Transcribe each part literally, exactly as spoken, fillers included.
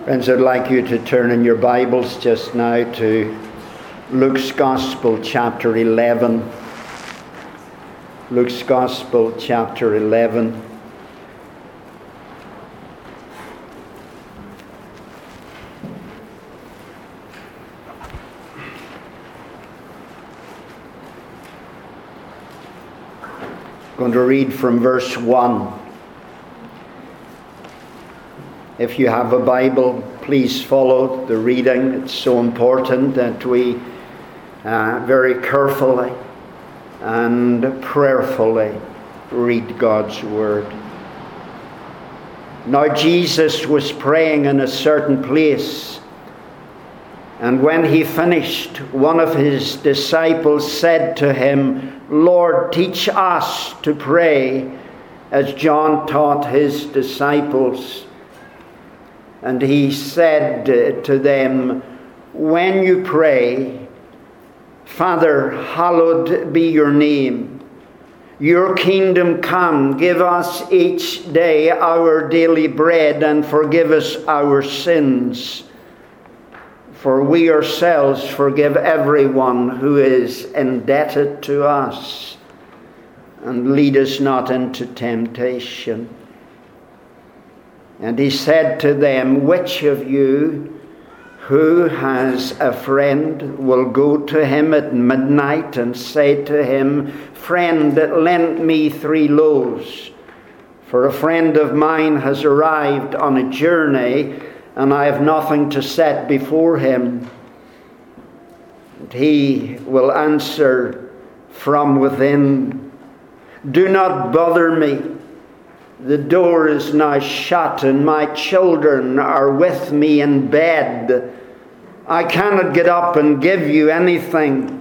Friends, I'd like you to turn in your Bibles just now to Luke's Gospel, chapter eleven. Luke's Gospel, chapter eleven. I'm going to read from verse one. If you have a Bible, please follow the reading. It's so important that we uh, very carefully and prayerfully read God's Word. Now Jesus was praying in a certain place, and when he finished, one of his disciples said to him, "Lord, teach us to pray, as John taught his disciples." And he said to them, "When you pray, Father, hallowed be your name. Your kingdom come. Give us each day our daily bread, and forgive us our sins. For we ourselves forgive everyone who is indebted to us. And lead us not into temptation." And he said to them, "Which of you who has a friend will go to him at midnight and say to him, 'Friend, lend me three loaves, for a friend of mine has arrived on a journey, and I have nothing to set before him'? And he will answer from within, 'Do not bother me. The door is now shut, and my children are with me in bed. I cannot get up and give you anything.'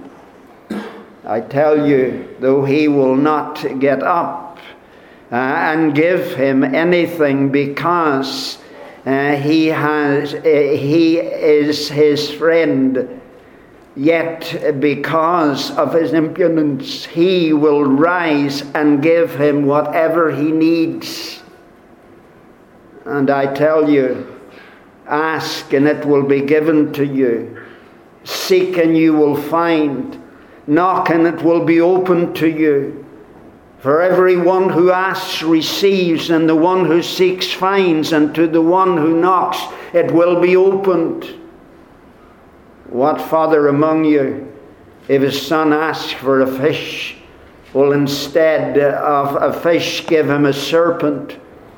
I tell you, though he will not get up uh, and give him anything, because uh, he has uh, he is his friend, yet because of his impudence, he will rise and give him whatever he needs. And I tell you, ask and it will be given to you. Seek and you will find. Knock and it will be opened to you. For everyone who asks receives, and the one who seeks finds, and to the one who knocks it will be opened. What father among you, if his son asks for a fish, will instead of a fish give him a serpent?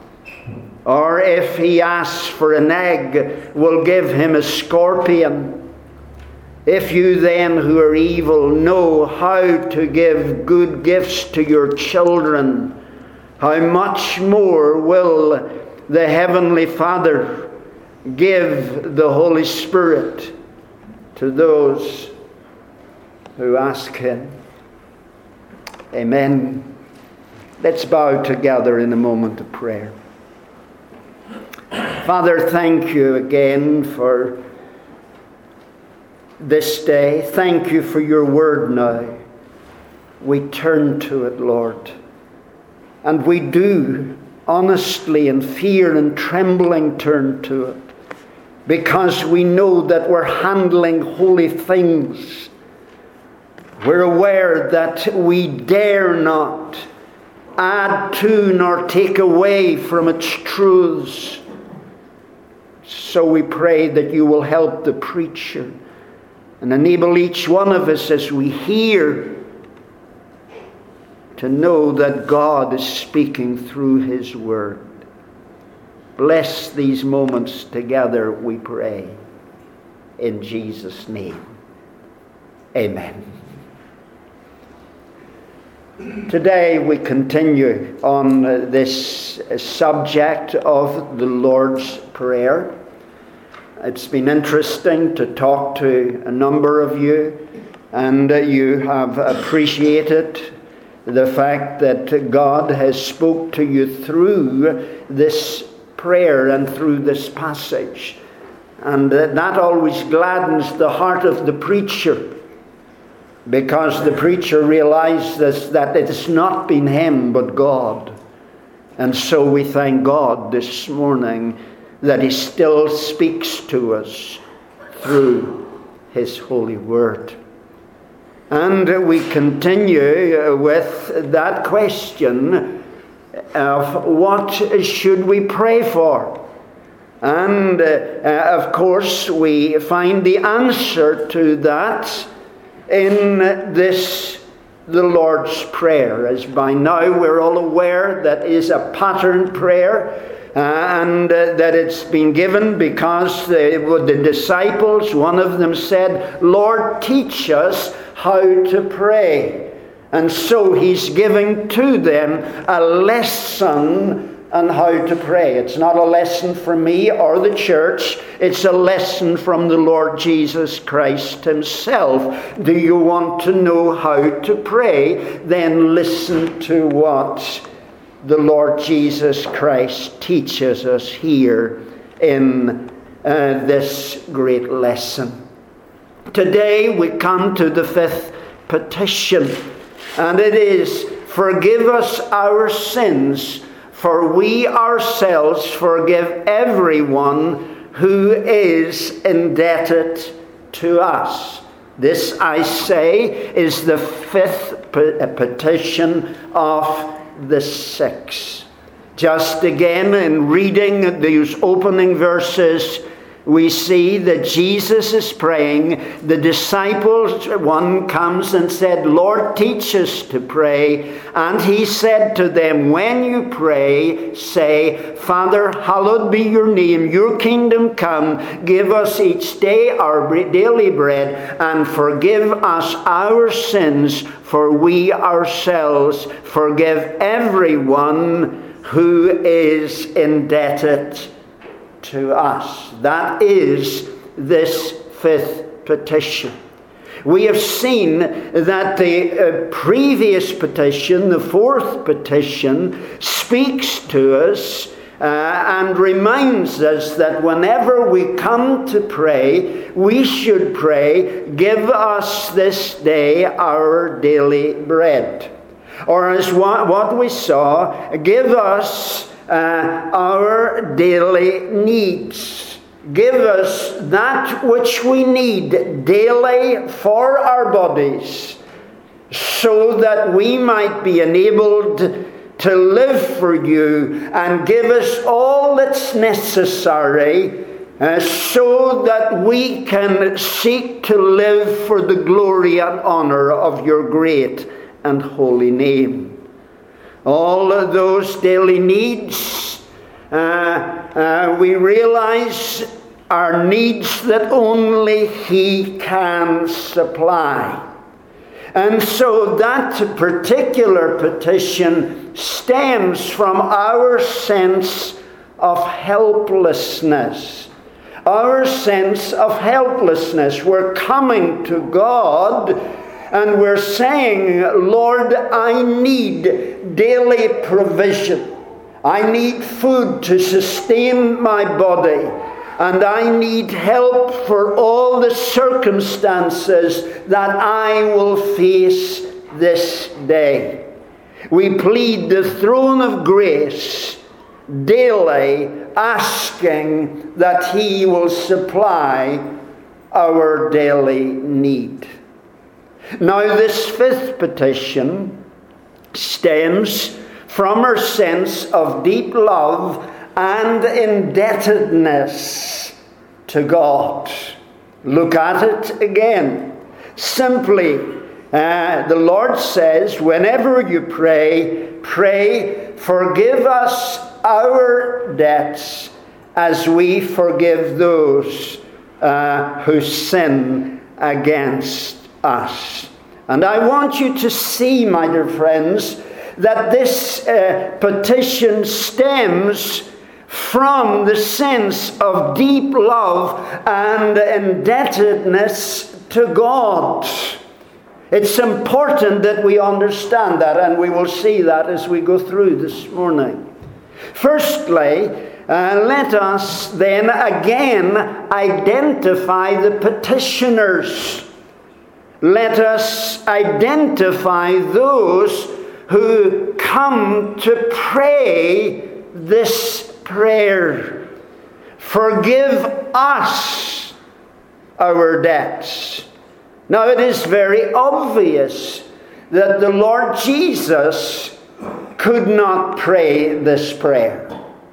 Or if he asks for an egg, will give him a scorpion? If you then, who are evil, know how to give good gifts to your children, how much more will the Heavenly Father give the Holy Spirit to those who ask him?" Amen. Let's bow together in a moment of prayer. Father, thank you again for this day. Thank you for your word now. We turn to it, Lord. And we do honestly, in fear and trembling, turn to it, because we know that we're handling holy things. We're aware that we dare not add to nor take away from its truths. So we pray that you will help the preacher and enable each one of us as we hear to know that God is speaking through his word. Bless these moments together, we pray. In Jesus' name. Amen. Today we continue on this subject of the Lord's Prayer. It's been interesting to talk to a number of you, and you have appreciated the fact that God has spoke to you through this prayer and through this passage. And that always gladdens the heart of the preacher, because the preacher realizes that it's not been him but God. And so we thank God this morning that he still speaks to us through his holy word. And we continue with that question of what should we pray for? And uh, of course we find the answer to that in this, the Lord's Prayer. As by now we're all aware that is a pattern prayer, uh, and uh, that it's been given because the, the disciples, one of them said, "Lord, teach us how to pray." And so he's giving to them a lesson on how to pray. It's not a lesson for me or the church. It's a lesson from the Lord Jesus Christ himself. Do you want to know how to pray? Then listen to what the Lord Jesus Christ teaches us here in uh, this great lesson. Today we come to the fifth petition, and it is, "Forgive us our sins, for we ourselves forgive everyone who is indebted to us." This, I say, is the fifth petition of the six. Just again, in reading these opening verses, we see that Jesus is praying. The disciples, one comes and said, "Lord, teach us to pray." And he said to them, "When you pray, say, Father, hallowed be your name, your kingdom come, give us each day our daily bread, and forgive us our sins, for we ourselves forgive everyone who is indebted to us." That is this fifth petition. We have seen that the uh, previous petition, the fourth petition, speaks to us uh, and reminds us that whenever we come to pray, we should pray, "Give us this day our daily bread." Or as what, what we saw, "Give us Uh, our daily needs." Give us that which we need daily for our bodies, so that we might be enabled to live for you, and give us all that's necessary uh, so that we can seek to live for the glory and honor of your great and holy name. All of those daily needs, uh, uh, we realize, are needs that only he can supply. And so that particular petition stems from our sense of helplessness. Our sense of helplessness. We're coming to God and we're saying, "Lord, I need daily provision. I need food to sustain my body. And I need help for all the circumstances that I will face this day." We plead the throne of grace daily, asking that he will supply our daily need. Now, this fifth petition stems from our sense of deep love and indebtedness to God. Look at it again. Simply, uh, the Lord says, whenever you pray, pray, "Forgive us our debts as we forgive those uh, who sin against us." And I want you to see, my dear friends, that this uh, petition stems from the sense of deep love and indebtedness to God. It's important that we understand that, and we will see that as we go through this morning. Firstly, uh, let us then again identify the petitioners. Let us identify those who come to pray this prayer. forgive us our debts. Now it is very obvious that the Lord Jesus could not pray this prayer.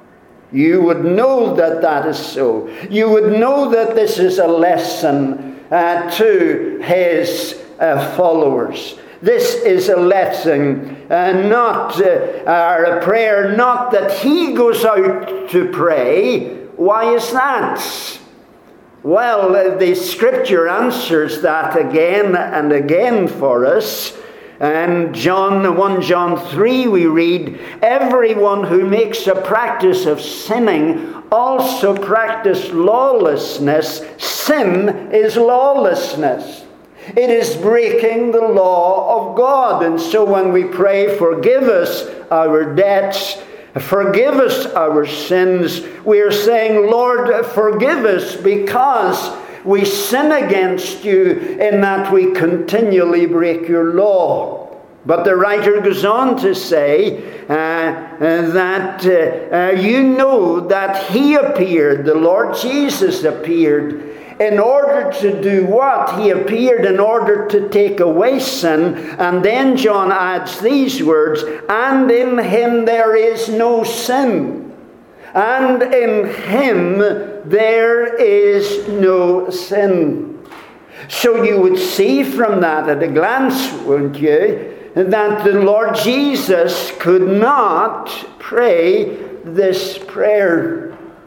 You would know that that is so. You would know that this is a lesson uh, to his uh, followers. This is a lesson, uh, not uh, uh, a prayer, not that he goes out to pray. Why is that? Well, uh, the Scripture answers that again and again for us. And John, First John three, we read, everyone who makes a practice of sinning also practice lawlessness. Sin is lawlessness. It is breaking the law of God. And so when we pray, forgive us our debts, forgive us our sins, we are saying, Lord, forgive us because we sin against you in that we continually break your law. But the writer goes on to say uh, uh, that uh, uh, you know that he appeared, the Lord Jesus appeared, in order to do what? He appeared in order to take away sin. And then John adds these words, and in him there is no sin. And in him there is no sin. So you would see from that at a glance, wouldn't you, that the Lord Jesus could not pray this prayer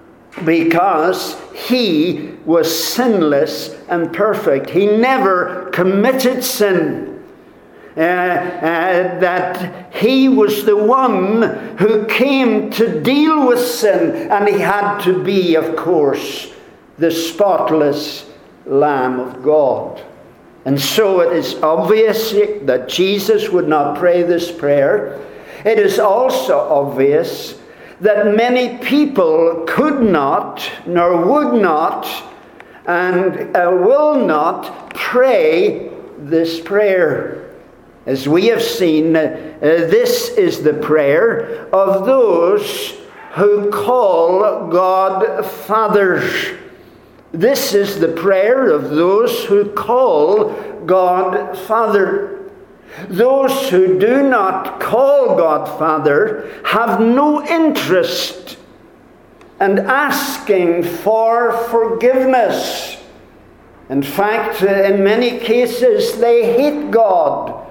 because he was sinless and perfect. He never committed sin. Uh, uh, that he was the one who came to deal with sin, and he had to be, of course, the spotless Lamb of God. And so it is obvious that Jesus would not pray this prayer. It is also obvious that many people could not, nor would not, and uh, will not pray this prayer. As we have seen, uh, this is the prayer of those who call God Father. This is the prayer of those who call God Father. Those who do not call God Father have no interest in asking for forgiveness. In fact, in many cases, they hate God.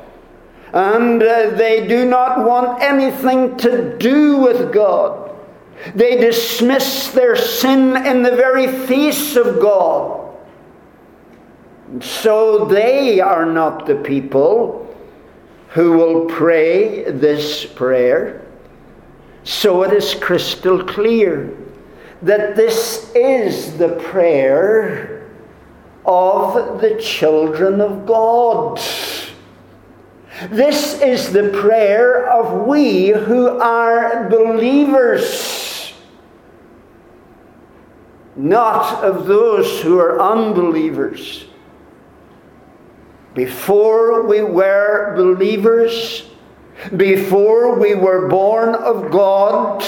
And uh, they do not want anything to do with God. They dismiss their sin in the very face of God. And so they are not the people who will pray this prayer. So it is crystal clear that this is the prayer of the children of God. This is the prayer of we who are believers, not of those who are unbelievers. Before we were believers, before we were born of God,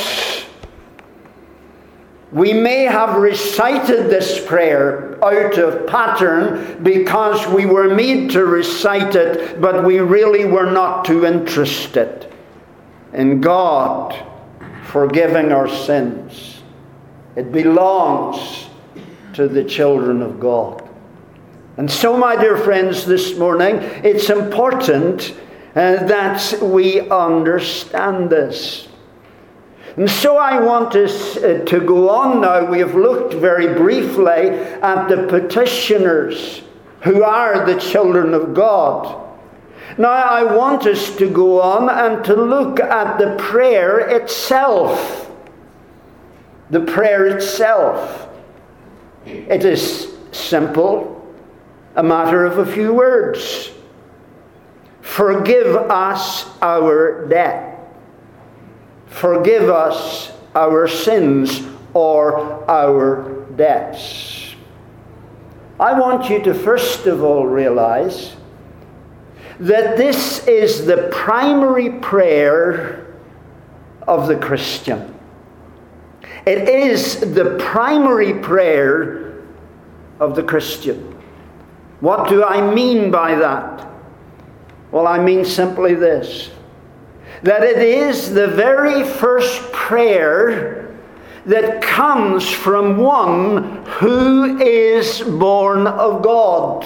we may have recited this prayer out of pattern because we were made to recite it, but we really were not too interested in God forgiving our sins. It belongs to the children of God. And so, my dear friends, this morning, it's important uh, that we understand this. And so I want us uh, to go on now. We have looked very briefly at the petitioners who are the children of God. Now I want us to go on and to look at the prayer itself. The prayer itself. It is simple, a matter of a few words. Forgive us our debt. Forgive us our sins or our debts. I want you to first of all realize that this is the primary prayer of the Christian. It is the primary prayer of the Christian. What do I mean by that? Well, I mean simply this, that it is the very first prayer that comes from one who is born of God.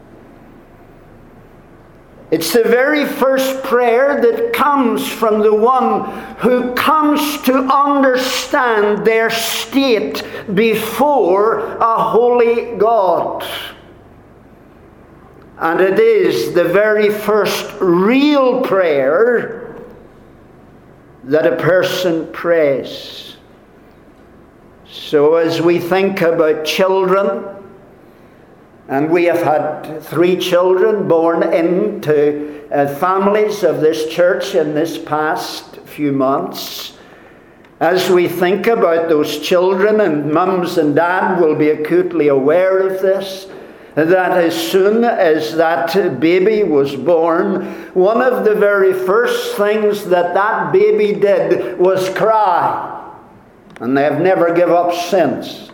It's the very first prayer that comes from the one who comes to understand their state before a holy God. And it is the very first real prayer that a person prays. So as we think about children, and we have had three children born into uh, families of this church in this past few months. As we think about those children, and mums and dad will be acutely aware of this, that as soon as that baby was born, one of the very first things that that baby did was cry. And they have never given up since.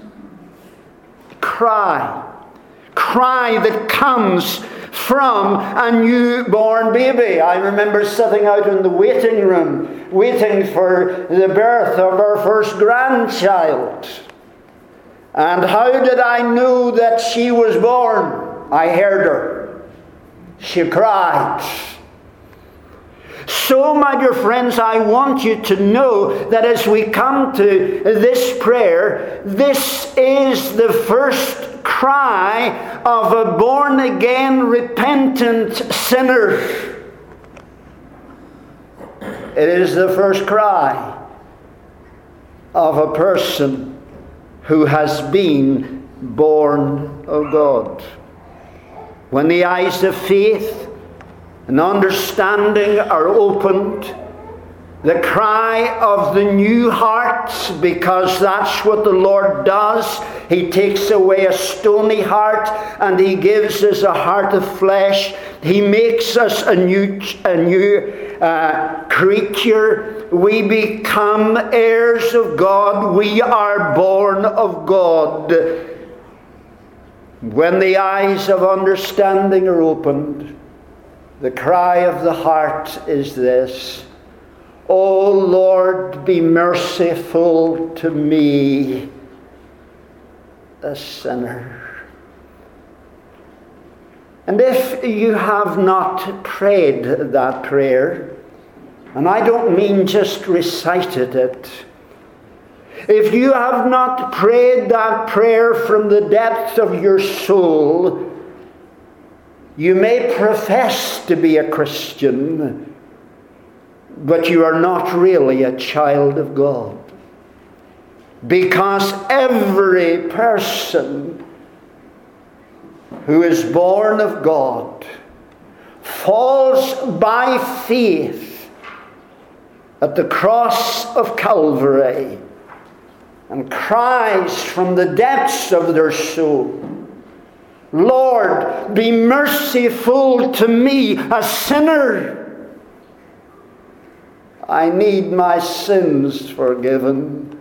Cry. Cry that comes from a newborn baby. I remember sitting out in the waiting room, waiting for the birth of our first grandchild. And how did I know that she was born? I heard her. She cried. So, my dear friends, I want you to know that as we come to this prayer, this is the first cry of a born-again, repentant sinner. It is the first cry of a person who has been born of God. When the eyes of faith and understanding are opened, the cry of the new heart, because that's what the Lord does. He takes away a stony heart and He gives us a heart of flesh. He makes us a new, a new uh, creature. We become heirs of God. We are born of God. When the eyes of understanding are opened, the cry of the heart is this: O Lord, be merciful to me, a sinner. And if you have not prayed that prayer, and I don't mean just recited it, if you have not prayed that prayer from the depths of your soul, you may profess to be a Christian, but you are not really a child of God. Because every person who is born of God falls by faith at the cross of Calvary and cries from the depths of their soul, Lord, be merciful to me, a sinner. I need my sins forgiven.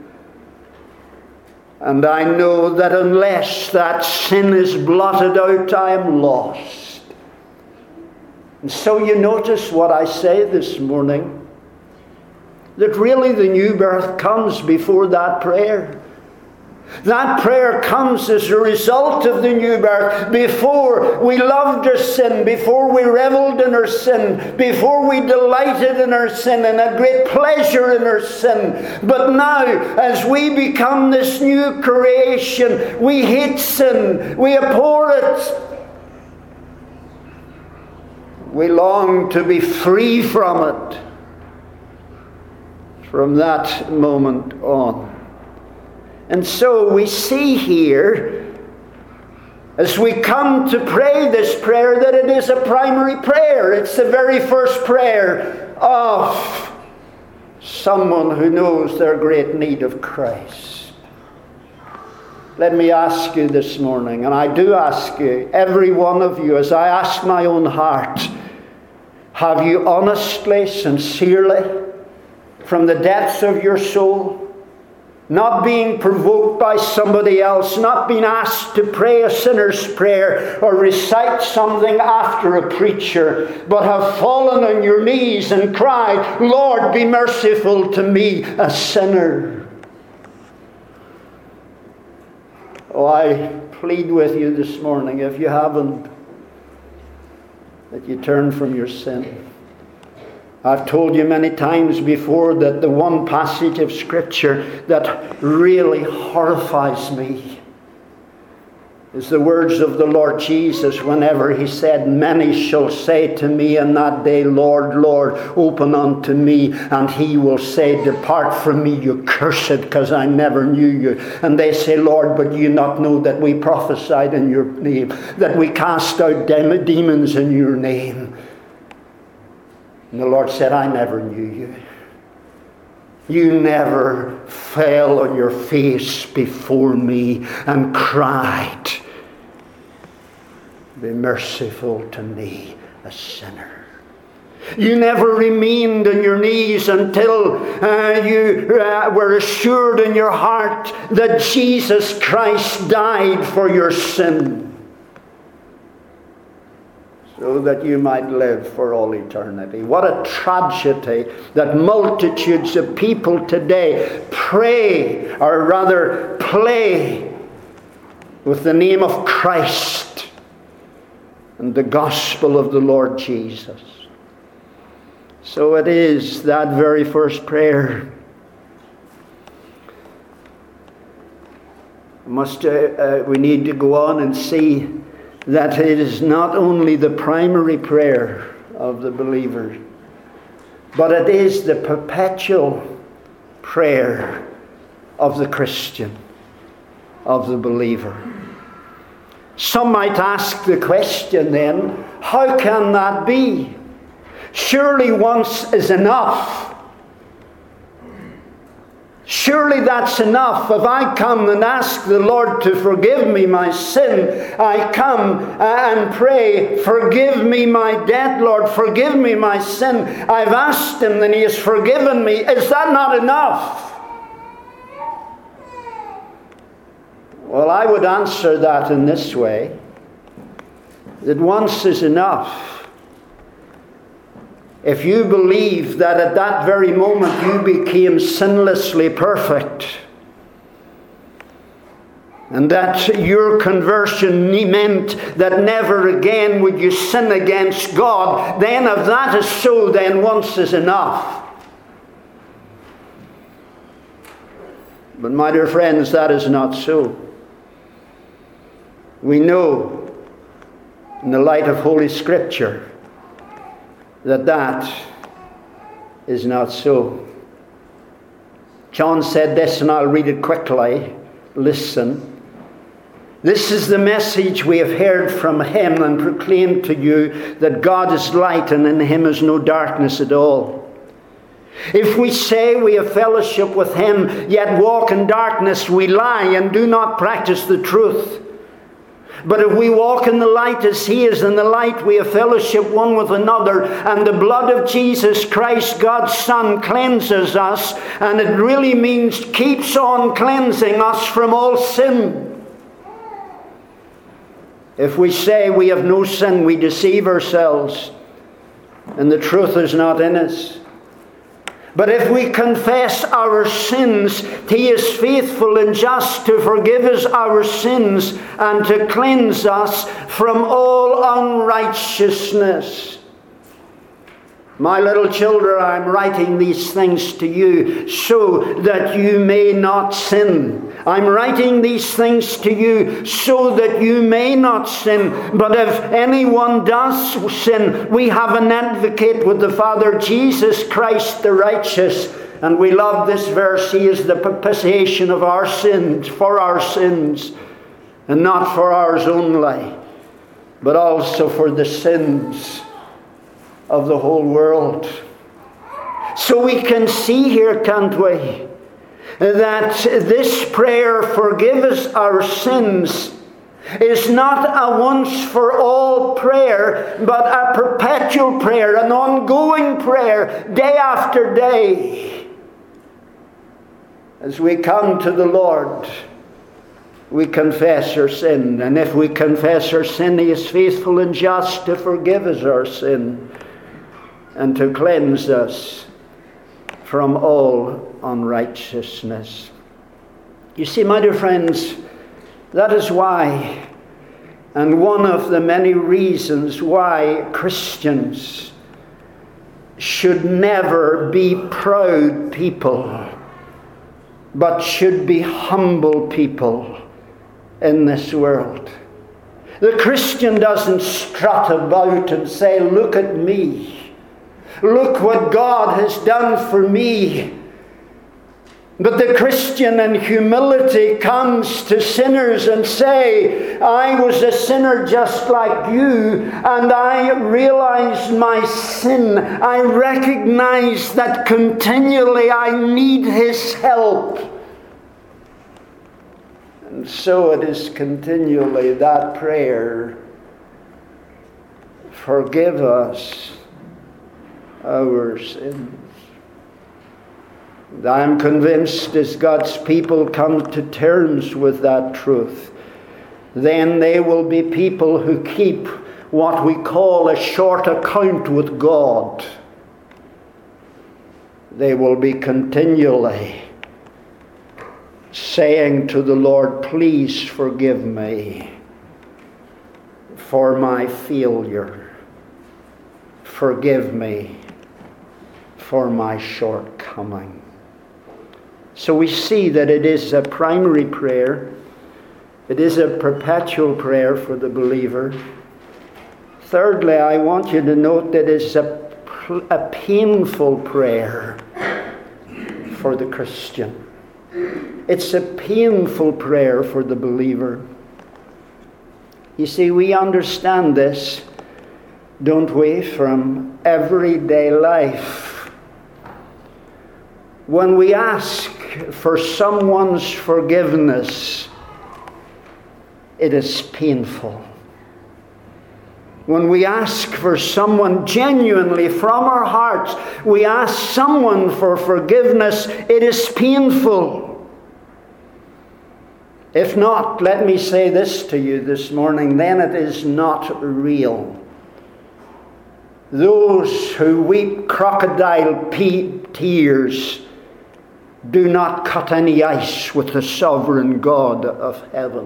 And I know that unless that sin is blotted out, I am lost. And so you notice what I say this morning, that really the new birth comes before that prayer. That prayer comes as a result of the new birth. Before we loved our sin, before we reveled in our sin, before we delighted in our sin and had great pleasure in our sin. But now, as we become this new creation, we hate sin, we abhor it. We long to be free from it from that moment on. And so we see here, as we come to pray this prayer, that it is a primary prayer. It's the very first prayer of someone who knows their great need of Christ. Let me ask you this morning, and I do ask you, every one of you, as I ask my own heart, have you honestly, sincerely, from the depths of your soul, not being provoked by somebody else, not being asked to pray a sinner's prayer or recite something after a preacher, but have fallen on your knees and cried, Lord, be merciful to me, a sinner. Oh, I plead with you this morning, if you haven't, that you turn from your sin. I've told you many times before that the one passage of Scripture that really horrifies me is the words of the Lord Jesus whenever he said, many shall say to me in that day, Lord, Lord, open unto me. And he will say, depart from me, you cursed, because I never knew you. And they say, Lord, but you not know that we prophesied in your name, that we cast out dem- demons in your name. And the Lord said, I never knew you. You never fell on your face before me and cried, be merciful to me, a sinner. You never remained on your knees until uh, you uh, were assured in your heart that Jesus Christ died for your sin, so that you might live for all eternity. What a tragedy that multitudes of people today pray, or rather play, with the name of Christ and the gospel of the Lord Jesus. So it is that very first prayer. Must uh, uh, we need to go on and see that it is not only the primary prayer of the believer, but it is the perpetual prayer of the Christian, of the believer. Some might ask the question then, how can that be? Surely once is enough. Surely that's enough. If I come and ask the Lord to forgive me my sin, I come and pray, forgive me my debt, Lord, forgive me my sin. I've asked him and he has forgiven me. Is that not enough? Well, I would answer that in this way, that once is enough. If you believe that at that very moment you became sinlessly perfect, and that your conversion meant that never again would you sin against God, then if that is so, then once is enough. But my dear friends, that is not so. We know in the light of Holy Scripture that that is not so. John said this, and I'll read it quickly. Listen. This is the message we have heard from him and proclaimed to you, that God is light and in him is no darkness at all. If we say we have fellowship with him, yet walk in darkness, we lie and do not practice the truth. But if we walk in the light as he is in the light, we have fellowship one with another, and the blood of Jesus Christ, God's Son, cleanses us, and it really means keeps on cleansing us from all sin. If we say we have no sin, we deceive ourselves, and the truth is not in us. But if we confess our sins, he is faithful and just to forgive us our sins and to cleanse us from all unrighteousness. My little children, I am writing these things to you so that you may not sin. I'm writing these things to you so that you may not sin. But if anyone does sin, we have an advocate with the Father, Jesus Christ the righteous. And we love this verse. He is the propitiation of our sins, for our sins, and not for ours only, but also for the sins of the whole world. So we can see here, can't we, that this prayer, forgive us our sins, is not a once for all prayer, but a perpetual prayer, an ongoing prayer, day after day. As we come to the Lord, we confess our sin. And if we confess our sin, He is faithful and just to forgive us our sin and to cleanse us from all unrighteousness. You see, my dear friends, that is why, and one of the many reasons why Christians should never be proud people, but should be humble people in this world. The Christian doesn't strut about and say, look at me. Look what God has done for me. But the Christian in humility comes to sinners and say, I was a sinner just like you, and I realized my sin. I recognize that continually I need His help. And so it is continually that prayer, forgive us our sins. And I am convinced as God's people come to terms with that truth, then they will be people who keep what we call a short account with God. They will be continually saying to the Lord, please forgive me for my failure. Forgive me for my shortcoming. So we see that it is a primary prayer. It is a perpetual prayer for the believer. Thirdly, I want you to note that it's a, a painful prayer for the Christian. It's a painful prayer for the believer. You see, we understand this, don't we, from everyday life. When we ask for someone's forgiveness, it is painful. When we ask for someone genuinely from our hearts, we ask someone for forgiveness, it is painful. If not, let me say this to you this morning, then it is not real. Those who weep crocodile tears do not cut any ice with the sovereign God of heaven.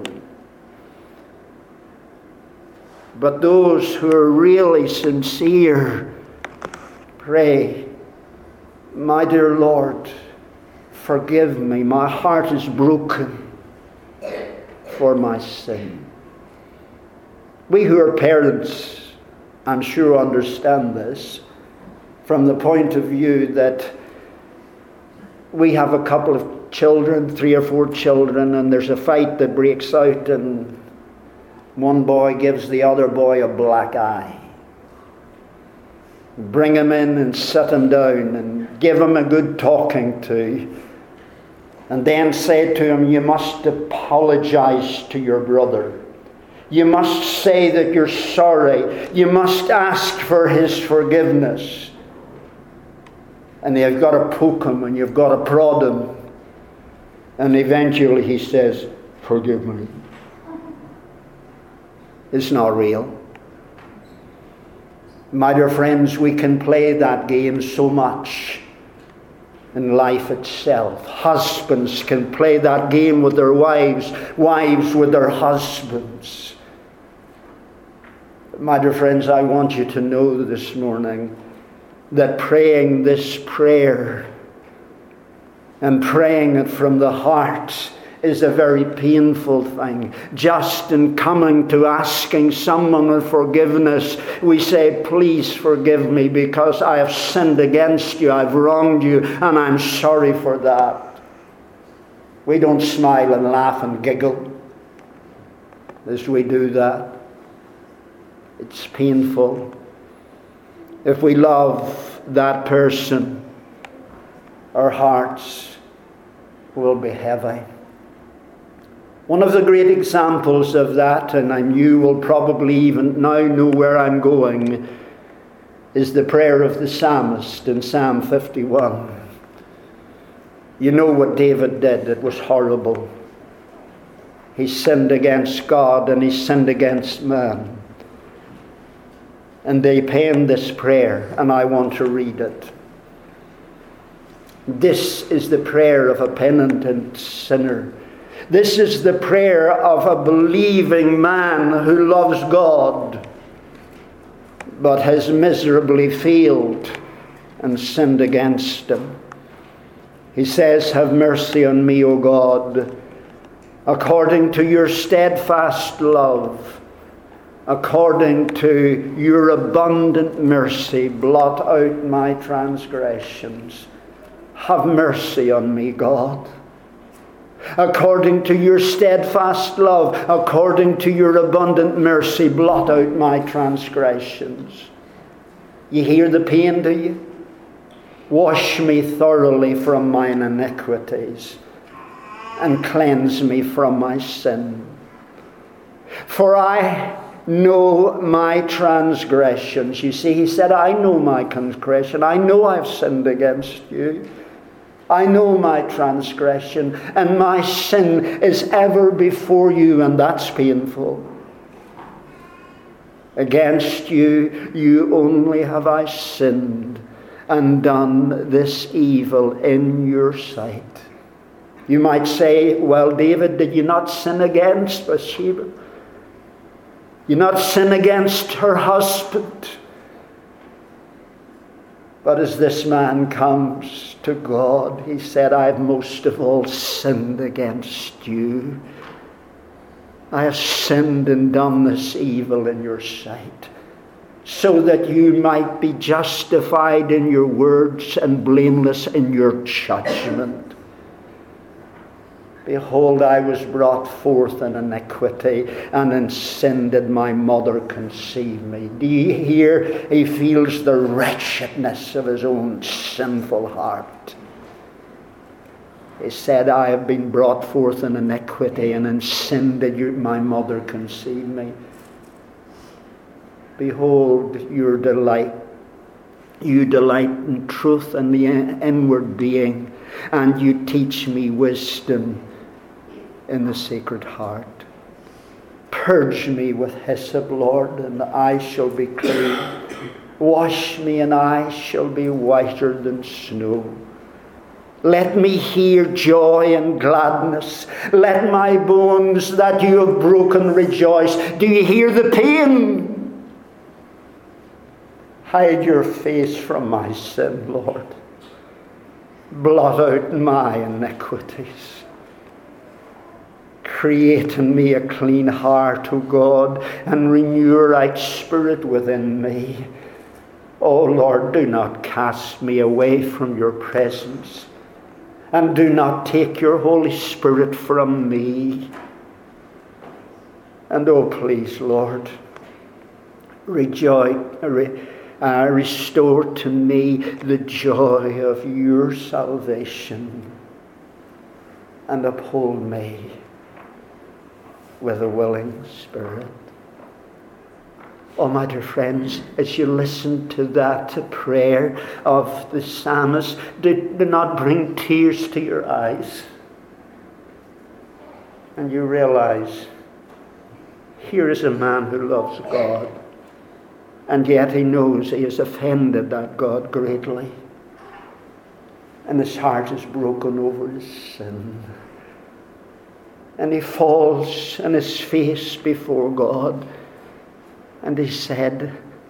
But those who are really sincere pray, my dear Lord, forgive me. My heart is broken for my sin. We who are parents, I'm sure, understand this from the point of view that we have a couple of children, three or four children, and there's a fight that breaks out and one boy gives the other boy a black eye. Bring him in and sit him down and give him a good talking to. And then say to him, you must apologize to your brother. You must say that you're sorry. You must ask for his forgiveness. And you've got to poke him and you've got to prod him. And eventually he says, forgive me. It's not real. My dear friends, we can play that game so much in life itself. Husbands can play that game with their wives, wives with their husbands. My dear friends, I want you to know this morning that praying this prayer and praying it from the heart is a very painful thing. Just in coming to asking someone for forgiveness, we say, please forgive me because I have sinned against you, I've wronged you, and I'm sorry for that. We don't smile and laugh and giggle as we do that. It's painful. If we love that person, our hearts will be heavy. One of the great examples of that, and I you will probably even now know where I'm going, is the prayer of the psalmist in Psalm fifty-one. You know what David did. It was horrible. He sinned against God and he sinned against man. And they penned this prayer, and I want to read it. This is the prayer of a penitent sinner. This is the prayer of a believing man who loves God, but has miserably failed and sinned against him. He says, "Have mercy on me, O God, according to your steadfast love, according to your abundant mercy, blot out my transgressions. Have mercy on me, God. According to your steadfast love, according to your abundant mercy, blot out my transgressions." You hear the pain, do you? "Wash me thoroughly from mine iniquities, and cleanse me from my sin. For I know my transgressions." You see, he said, "I know my transgression. I know I've sinned against you. I know my transgression, and my sin is ever before you," and that's painful. "Against you, you only have I sinned and done this evil in your sight." You might say, "Well, David, did you not sin against Bathsheba? You not sin against her husband?" But as this man comes to God, he said, "I've most of all sinned against you. I have sinned and done this evil in your sight, so that you might be justified in your words and blameless in your judgment. Behold, I was brought forth in iniquity, and in sin did my mother conceive me." Do you hear? He feels the wretchedness of his own sinful heart. He said, "I have been brought forth in iniquity, and in sin did you, my mother conceive me. Behold, your delight. You delight in truth and the inward being, and you teach me wisdom in the secret heart. Purge me with hyssop, Lord, and I shall be clean. Wash me, and I shall be whiter than snow. Let me hear joy and gladness. Let my bones that you have broken rejoice." Do you hear the pain? "Hide your face from my sin, Lord. Blot out my iniquities. Create in me a clean heart, O God, and renew a right spirit within me. O Lord, do not cast me away from your presence, and do not take your Holy Spirit from me. And oh, please, Lord, rejoice, re, uh, restore to me the joy of your salvation, and uphold me with a willing spirit." Oh, my dear friends, as you listen to that prayer of the psalmist, do, do not bring tears to your eyes. And you realize, here is a man who loves God, and yet he knows he has offended that God greatly. And his heart is broken over his sin. And he falls on his face before God. And he said,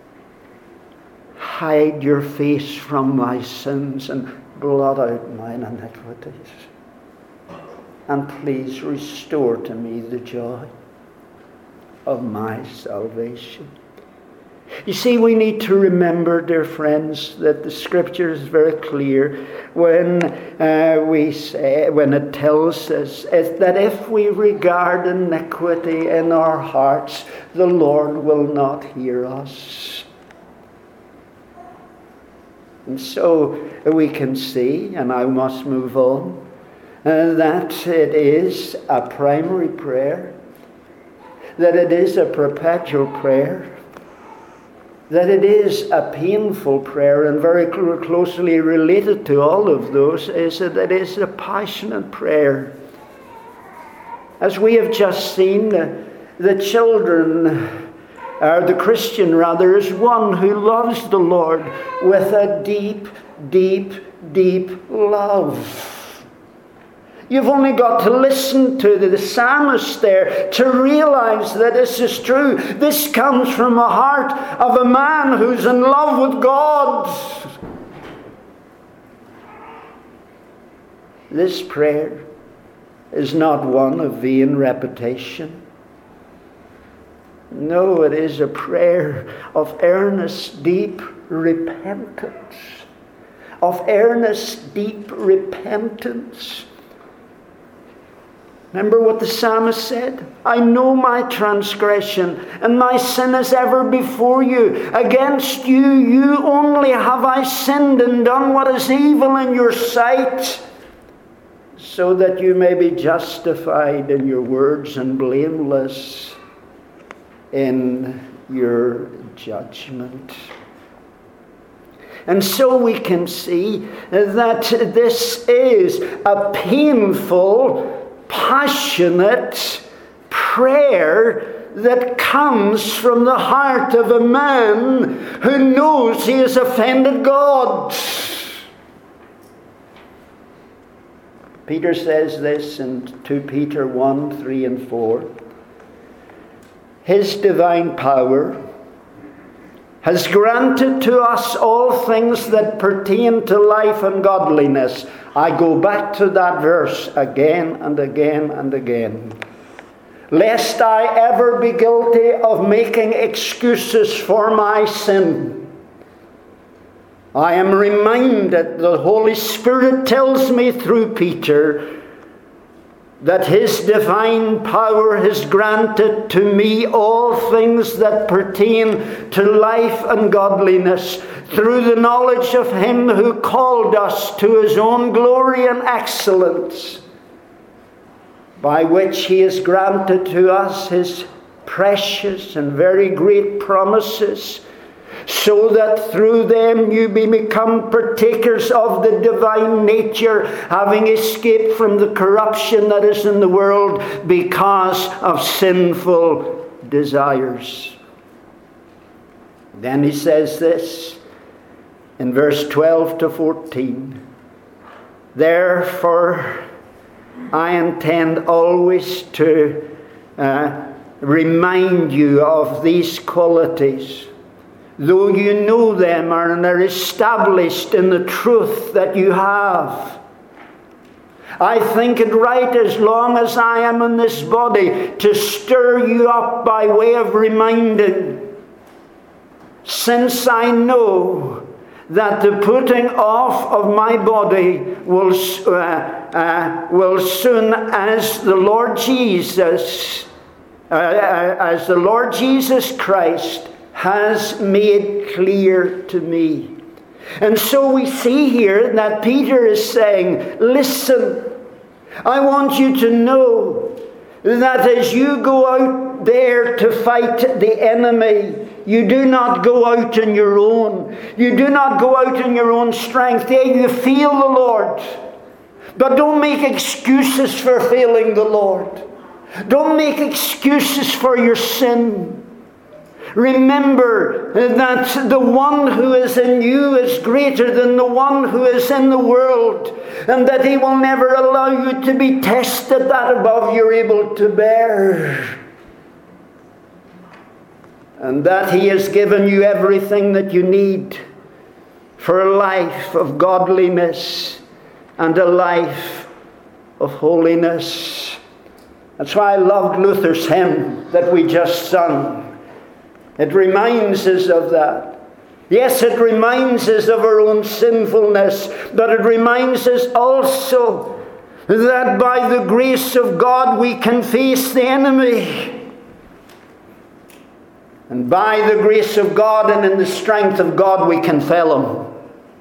"Hide your face from my sins and blot out mine iniquities. And please restore to me the joy of my salvation." You see, we need to remember, dear friends, that the Scripture is very clear when uh, we say, when it tells us is that if we regard iniquity in our hearts, the Lord will not hear us. And so we can see, and I must move on, uh, that it is a primary prayer, that it is a perpetual prayer, that it is a painful prayer, and very cl- closely related to all of those is that it is a passionate prayer. As we have just seen, the, the children, or the Christian rather, is one who loves the Lord with a deep, deep, deep love. You've only got to listen to the psalmist there to realize that this is true. This comes from a heart of a man who's in love with God. This prayer is not one of vain repetition. No, it is a prayer of earnest, deep repentance. Of earnest, deep repentance. Remember what the psalmist said? I know my transgression, and my sin is ever before you. Against you, you only have I sinned and done what is evil in your sight, so that you may be justified in your words and blameless in your judgment. And so we can see that this is a painful, passionate prayer that comes from the heart of a man who knows he has offended God. Peter says this in Second Peter one, three and four. His divine power has granted to us all things that pertain to life and godliness. I go back to that verse again and again and again. Lest I ever be guilty of making excuses for my sin. I am reminded, the Holy Spirit tells me through Peter, that His divine power has granted to me all things that pertain to life and godliness, through the knowledge of Him who called us to His own glory and excellence, by which He has granted to us His precious and very great promises, so that through them you may become partakers of the divine nature, having escaped from the corruption that is in the world because of sinful desires. Then he says this in verse twelve to fourteen. Therefore, I intend always to uh, remind you of these qualities, though you know them and are established in the truth that you have. I think it right, as long as I am in this body, to stir you up by way of reminding, since I know that the putting off of my body will, uh, uh, will soon, as the Lord Jesus, uh, as the Lord Jesus Christ has made clear to me. And so we see here that Peter is saying, listen, I want you to know that as you go out there to fight the enemy, you do not go out in your own. You do not go out in your own strength. Yeah, you feel the Lord. But don't make excuses for failing the Lord. Don't make excuses for your sin. Remember that the one who is in you is greater than the one who is in the world, and that He will never allow you to be tested that above you're able to bear, and that He has given you everything that you need for a life of godliness and a life of holiness. That's why I loved Luther's hymn that we just sung. It reminds us of that. Yes, it reminds us of our own sinfulness, but it reminds us also that by the grace of God we can face the enemy. And by the grace of God and in the strength of God we can fell him.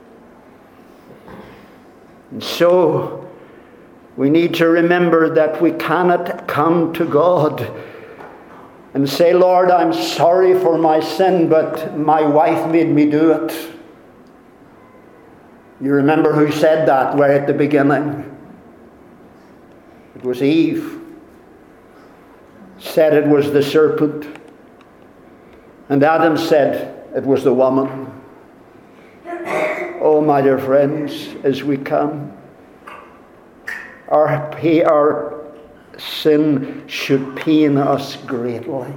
And so we need to remember that we cannot come to God and say, Lord, I'm sorry for my sin, but my wife made me do it. You remember who said that right at the beginning? It was Eve. Said it was the serpent. And Adam said it was the woman. Oh, my dear friends, as we come, our, our sin should pain us greatly.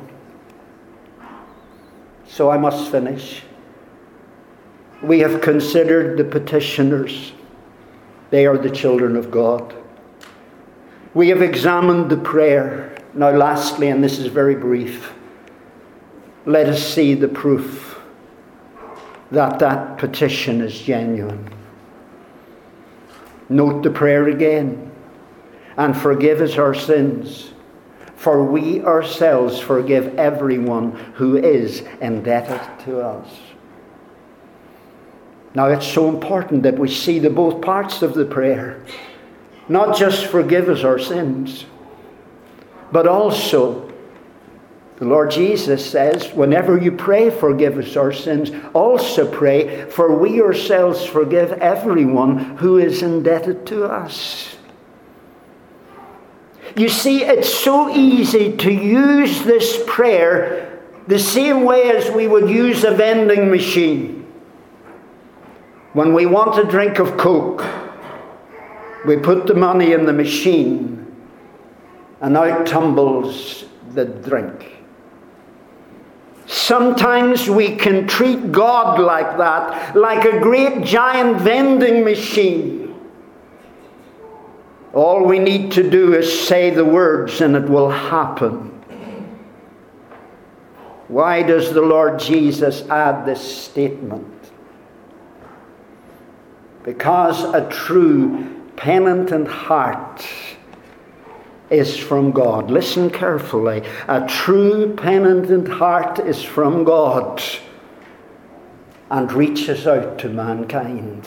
So I must finish. We have considered the petitioners. They are the children of God. We have examined the prayer. Now lastly, and this is very brief, let us see the proof that that petition is genuine. Note the prayer again. And forgive us our sins, for we ourselves forgive everyone who is indebted to us. Now it's so important that we see the both parts of the prayer. Not just forgive us our sins, but also the Lord Jesus says, whenever you pray, forgive us our sins, also pray, for we ourselves forgive everyone who is indebted to us. You see, it's so easy to use this prayer the same way as we would use a vending machine. When we want a drink of Coke, we put the money in the machine and out tumbles the drink. Sometimes we can treat God like that, like a great giant vending machine. All we need to do is say the words and it will happen. Why does the Lord Jesus add this statement? Because a true penitent heart is from God. Listen carefully. A true penitent heart is from God and reaches out to mankind.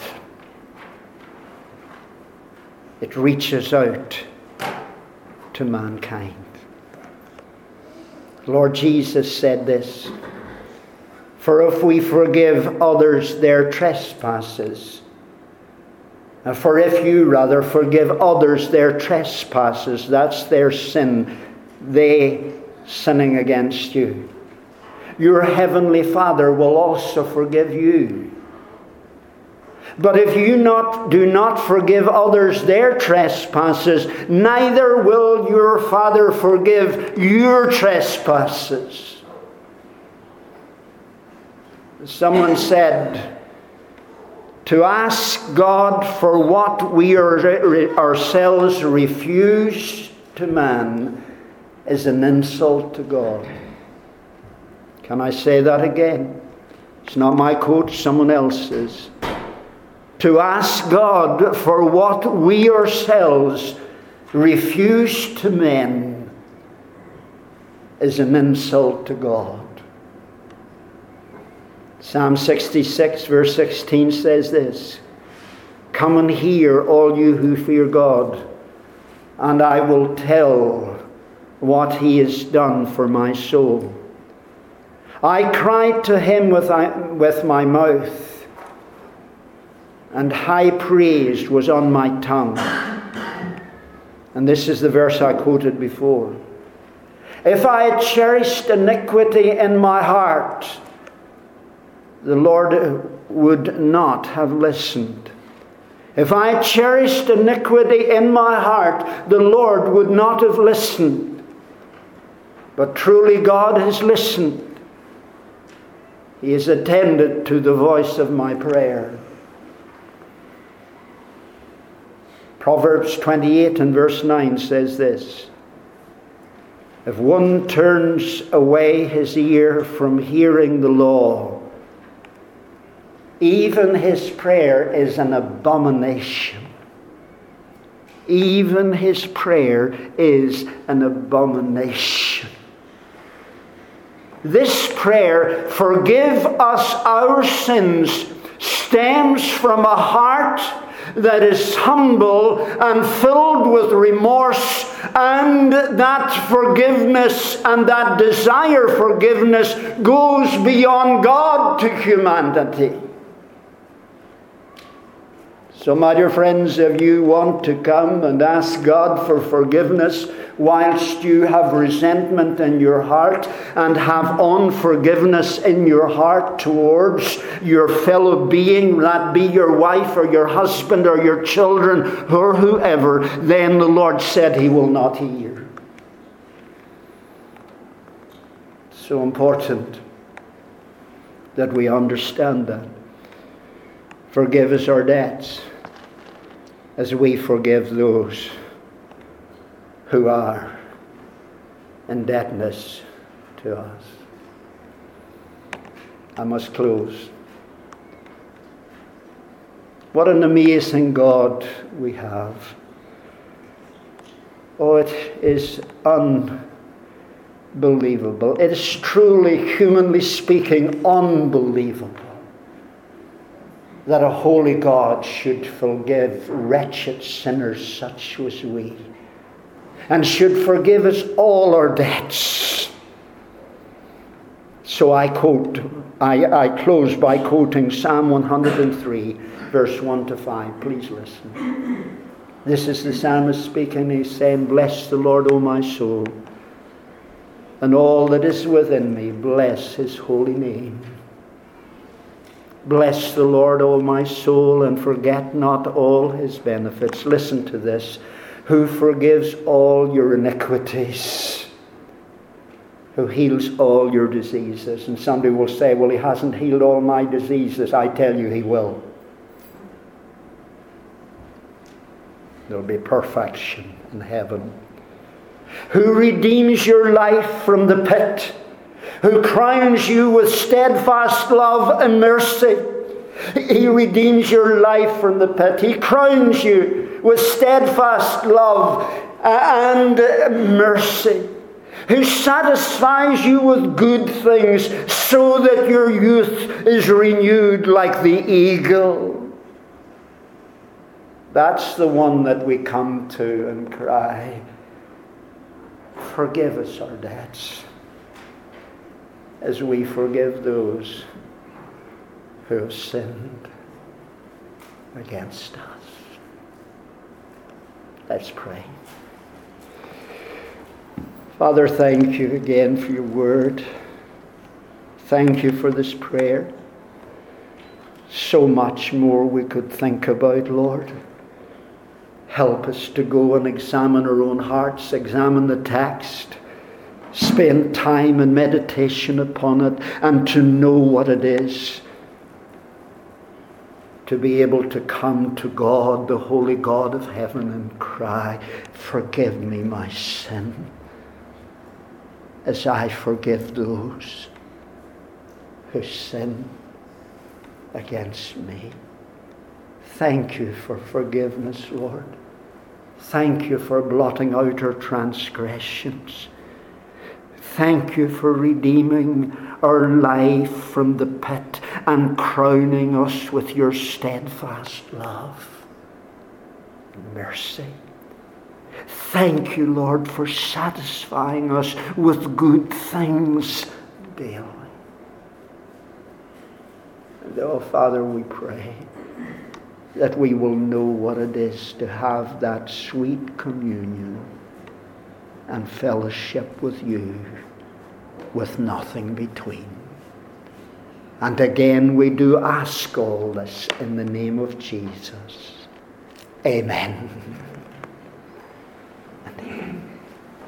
It reaches out to mankind. Lord Jesus said this, for if we forgive others their trespasses, and for if you rather forgive others their trespasses, that's their sin, they sinning against you, your heavenly Father will also forgive you. But if you not, do not forgive others their trespasses, neither will your Father forgive your trespasses. Someone said, to ask God for what we are, ourselves refuse to man is an insult to God. Can I say that again? It's not my quote, someone else's. To ask God for what we ourselves refuse to men is an insult to God. Psalm sixty-six verse sixteen says this, come and hear, all you who fear God, and I will tell what he has done for my soul. I cried to him with, with my mouth, and high praise was on my tongue. And this is the verse I quoted before. If I had cherished iniquity in my heart, the Lord would not have listened. If I had cherished iniquity in my heart, the Lord would not have listened. But truly God has listened. He has attended to the voice of my prayer. Proverbs twenty-eight and verse nine says this, if one turns away his ear from hearing the law, even his prayer is an abomination. Even his prayer is an abomination. This prayer, forgive us our sins, stems from a heart that is humble and filled with remorse, and that forgiveness and that desire for forgiveness goes beyond God to humanity. So, my dear friends, if you want to come and ask God for forgiveness whilst you have resentment in your heart and have unforgiveness in your heart towards your fellow being, that be your wife or your husband or your children or whoever, then the Lord said He will not hear. So important that we understand that. Forgive us our debts as we forgive those who are in indebtedness to us. I must close. What an amazing God we have. Oh, it is unbelievable. It is truly, humanly speaking, unbelievable that a holy God should forgive wretched sinners such as we, and should forgive us all our debts. So I quote, I, I close by quoting Psalm one hundred three, verse one to five. Please listen. This is the psalmist speaking. He's saying, "Bless the Lord, O my soul, and all that is within me, bless His holy name. Bless the Lord, O my soul, and forget not all His benefits." Listen to this. "Who forgives all your iniquities, who heals all your diseases." And somebody will say, "Well, He hasn't healed all my diseases." I tell you, He will. There'll be perfection in heaven. "Who redeems your life from the pit, who crowns you with steadfast love and mercy." He redeems your life from the pit. He crowns you with steadfast love and mercy. Who satisfies you with good things, so that your youth is renewed like the eagle. That's the one that we come to and cry, "Forgive us our debts, as we forgive those who have sinned against us." Let's pray. Father, thank you again for your word. Thank you for this prayer. So much more we could think about, Lord. Help us to go and examine our own hearts, examine the text, spend time in meditation upon it, and to know what it is to be able to come to God, the holy God of heaven, and cry, "Forgive me my sin, as I forgive those who sin against me." Thank you for forgiveness, Lord. Thank you for blotting out our transgressions. Thank you for redeeming our life from the pit and crowning us with your steadfast love and mercy. Thank you, Lord, for satisfying us with good things daily. And oh, Father, we pray that we will know what it is to have that sweet communion and fellowship with you, with nothing between. And again, we do ask all this in the name of Jesus. Amen.